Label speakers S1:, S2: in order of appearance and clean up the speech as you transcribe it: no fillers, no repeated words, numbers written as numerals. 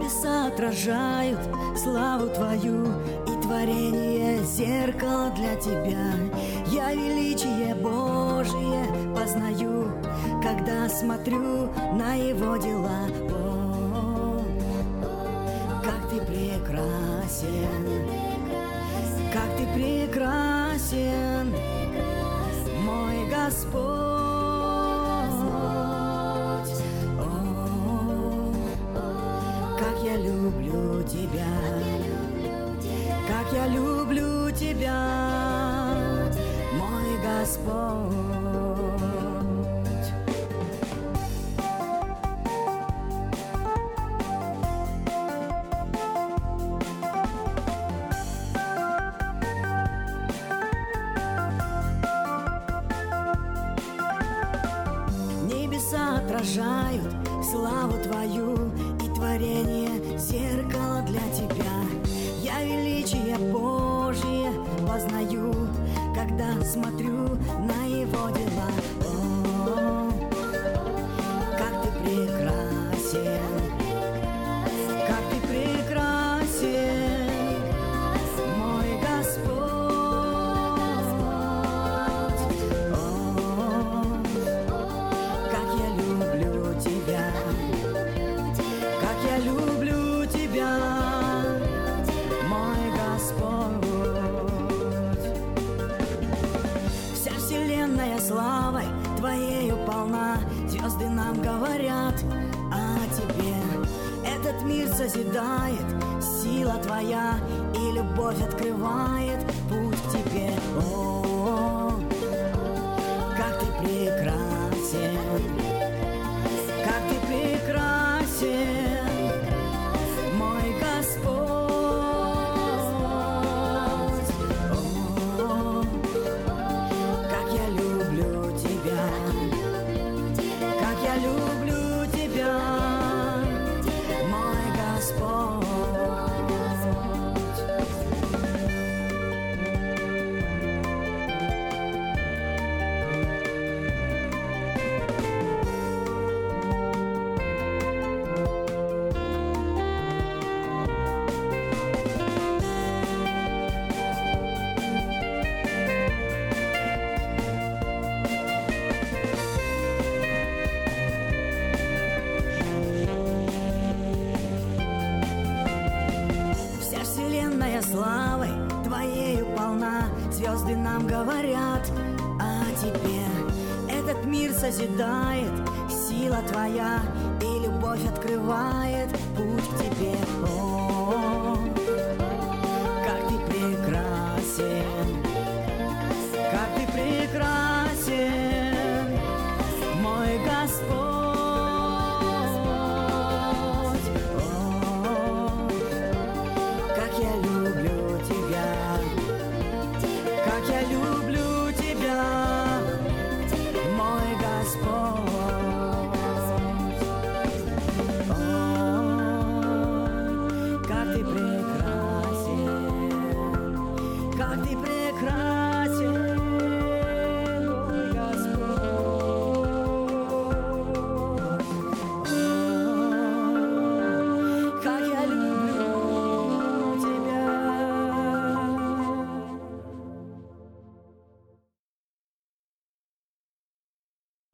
S1: Небеса отражают славу Твою, и творение зеркало для Тебя. Я величие Божие познаю, когда смотрю на Его дела. О, как Ты прекрасен, как Ты прекрасен, мой Господь. Как я люблю Тебя, как я люблю Тебя, мой Господь. Небеса отражают славу Твою, и творение зеркало для Тебя. Я величие Божие познаю, когда смотрю на Его дела. О, как Ты прекрасен, как Ты прекрасен, мой Господь. О, как я люблю Тебя, как я люблю Тебя, мой Господь. Вся вселенная славой Твоею полна, звезды нам говорят о Тебе. Этот мир созидает сила Твоя, и любовь открывает путь к Тебе. О, как Ты прекрасен, как Ты прекрасен, мой Господь. О, как я люблю Тебя, как я люблю Тебя, мой Господь. Славой Твоею полна, звезды нам говорят о Тебе. Этот мир созидает сила Твоя, и любовь открывает